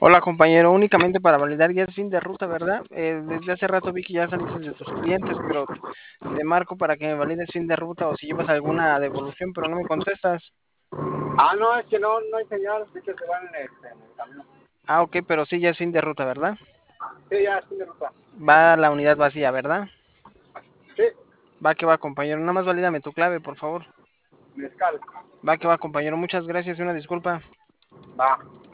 Hola compañero, únicamente para validar, ya es fin de ruta, ¿verdad? Desde hace rato vi que ya saliste de tus clientes, pero te marco para que me valides fin de ruta o si llevas alguna devolución, pero no me contestas. No, es que no hay señal, es que se van en el camino. Ah, ok, pero sí, ya es fin de ruta, ¿verdad? Sí, ya, fin de ruta. Va la unidad vacía, ¿verdad? Sí, Va que va, compañero. Nada más valídame tu clave, por favor. mezcal. Va que va, compañero. Muchas gracias y una disculpa. Va.